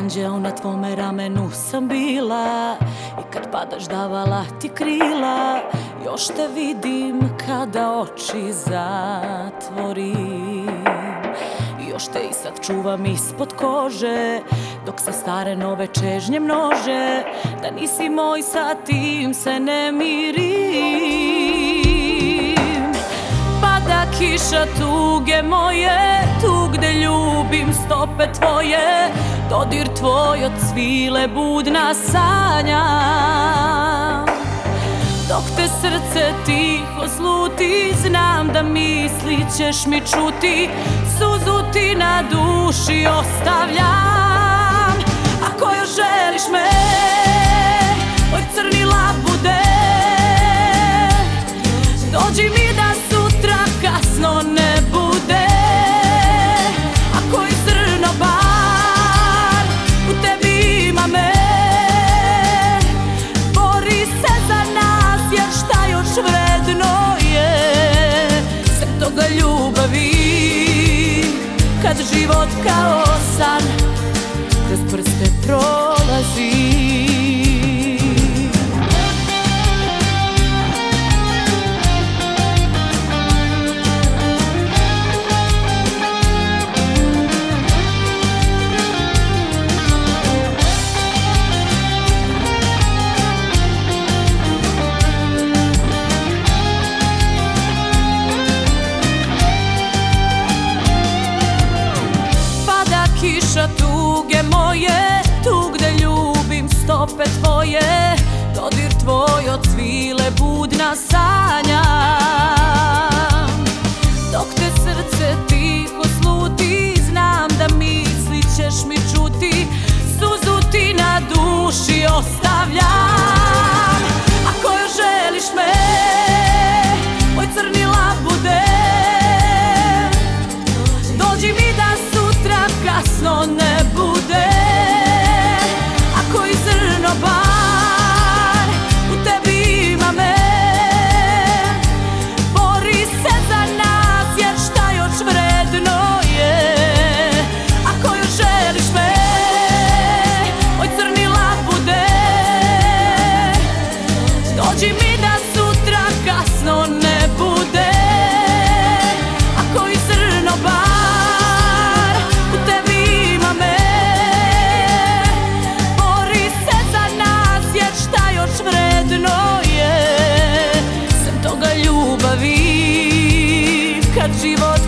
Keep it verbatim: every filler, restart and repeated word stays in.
anđeo na tvome ramenu sam bila i kad padaš davala ti krila. Još te vidim kada oči zatvorim, još te i sad čuvam ispod kože dok se stare nove čežnje množe. Da nisi moj sa tim se ne mirim. Pada kiša tuge moje, tu gde ljubim stope tvoje, dodir tvoj od svile budna sanjam. Dok te srce tiho sluti, znam da misli ćeš mi čuti, suzu ti na duši ostavljam. Ako još želiš me, oj crni labude, dođi mi da sutra kasno ne bude. Ako i zrno bar u tebi ima me, bori se za nas, jer šta još vredno je sem toga ljubavi. Kad život kao san kroz prste prolazi, kiša tuge moje, tu gde ljubim stope tvoje, dodir tvoj od svile budna sanjam. Dok te srce tiho sluti, znam da misli ćeš mi čuti, suzu ti na duši ostavljam. Ako još želiš me, oj crni labude, dođi mi da sutra kasno ne bude. Ako i zrno bar u tebi ima me, bori se za nas, jer šta još vredno je. Ako još želiš me, oj crni labude, dođi mi da sutra kasno ne bude. Ako i zrno bar vredno je sem toga ljubavi. Kad život